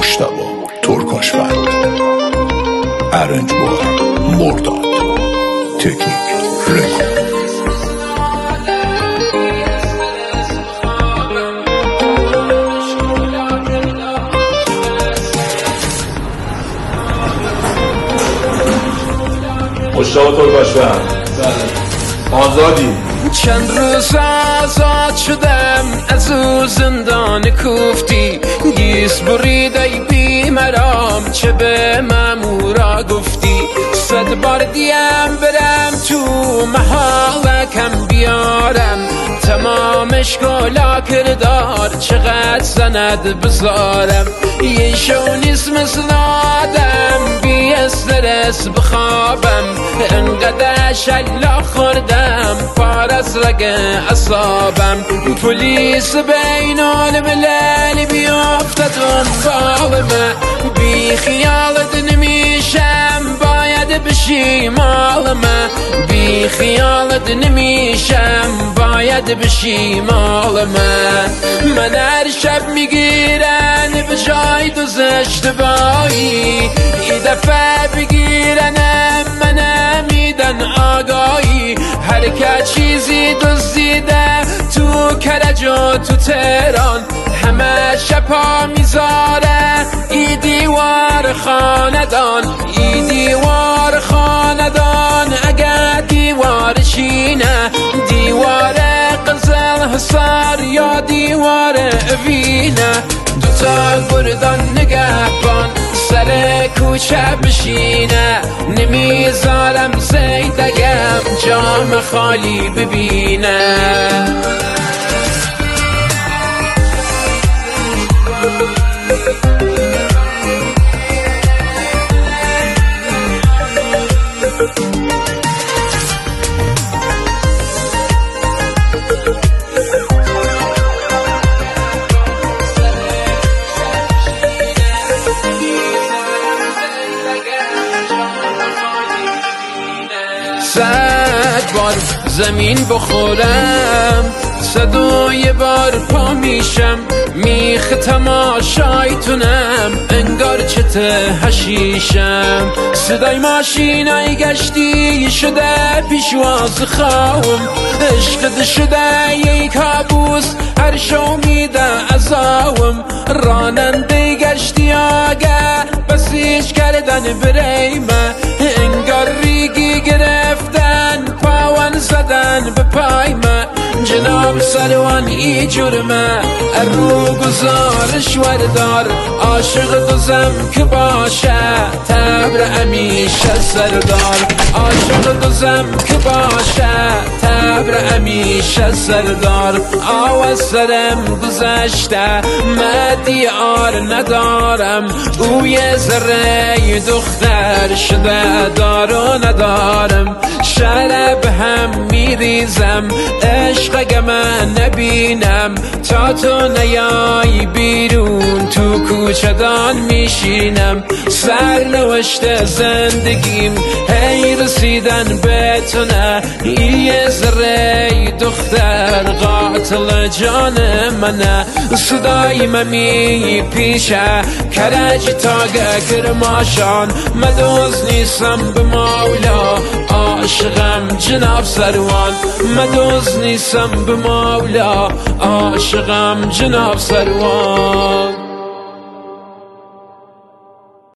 مجتبی ترکاشفند، ارنجبار مرداد، تکنیک رکورد. مجتبی ترکاشفند، آزادی. چند روز آزاد شدم از او زندان کوفتی، گیس بریده بی مرام چه به مامورا گفتی. 100 بار دیم برم تو محالکم بیارم، تمامش گلا کردار چقدر زند بذارم. یه شو نیست مثل آدم بی استرس بخوابم، انقدر شلا خوردم پار از رگ اعصابم. پلیس بین الملل بیافته دنبالمه، بی خیالت نمیشم باید بشی مالمه، بی خیالت نمیشم باید بشی مالمه. من هر شب میگیرن به جای دوز اشتباهی، ای دفعه بگیرنم منم میدن آگاهی. هر که چیزی دزدیده تو کرج و تو تهران، همه شپا میذاره ای دیوار خاندان، ای دیوار خاندان. اگر دیوار شینه دیوار قزل حصار یا دیوار اوینه، دوتا گردان نگهبان سر کوچه بشینه. نمیذارم زیدگم جام خالی ببینه. صد بار زمین بخورم 101 بار پا میشم، میخ تماشایتونم انگار چته حشیشم. صدای ماشینای گشتی شده پیشواز خواهم، عشقت شده یک کابوس هر شو میده ازاوم. راننده گشتی آگه بسیج کردن بریمه، انگار ریگی گرفتن پاون زدن به پایمه. جناب سروان ای جرمه رو گزارش وردار، عاشق دوزم که باشه تبر همیشه سردار، عاشق دوزم که باشه تبر همیشه سردار. آواز سرم گذشته مدیار ندارم، او یه ذره دختر شده دار و ندارم. شرب هم میریزم عشق من نبینم، تا تو نیای بیرون تو کوچه دان میشینم. سرنوشت زندگیم هی رسیدن به تو نه، یه ذره دختر قاتل جان منه. صدای من میپیشه کرج تا کرماشان، مدوز نیستم به مولا عاشقم جناب سروان، مدوز نیستم به مولا عاشقم جناب سروان.